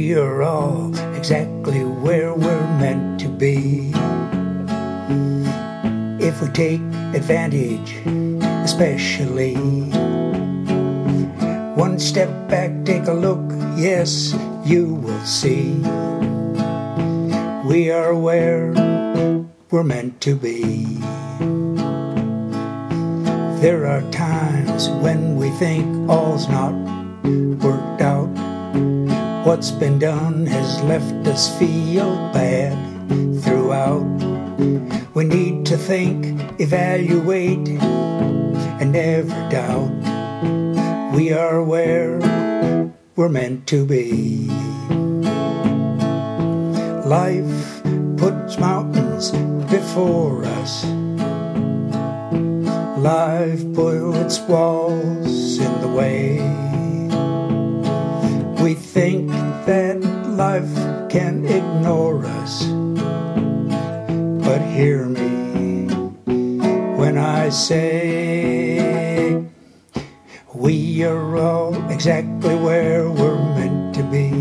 We are all exactly where we're meant to be. If we take advantage, especially. One step back, take a look, yes, you will see. We are where we're meant to be. There are times when we think all's not worked out. What's been done has left us feel bad throughout. We need to think, evaluate, and never doubt. We are where we're meant to be. Life puts mountains before us. Life puts walls in the way. We think that life can ignore us. But hear me when I say we are all exactly where we're meant to be.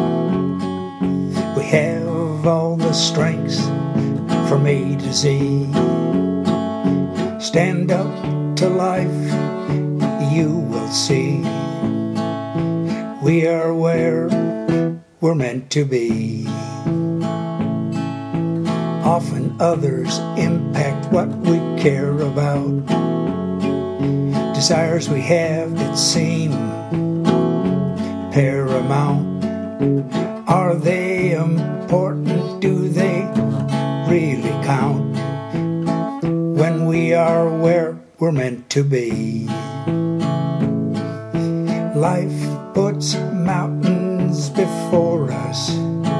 We have all the strengths from A to Z. Stand up to life, you will see. We are where we're meant to be. Often others impact what we care about. Desires we have that seem paramount. Are they important? Do they really count? When we are where we're meant to be. Life puts mountains before us.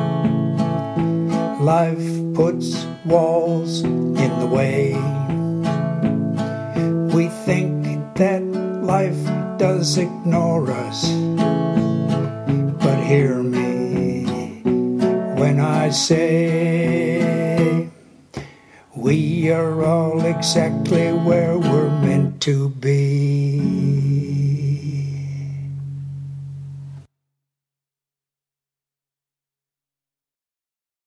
Life puts walls in the way. We think that life does ignore us. But hear me when I say we are all exactly where we're meant to be.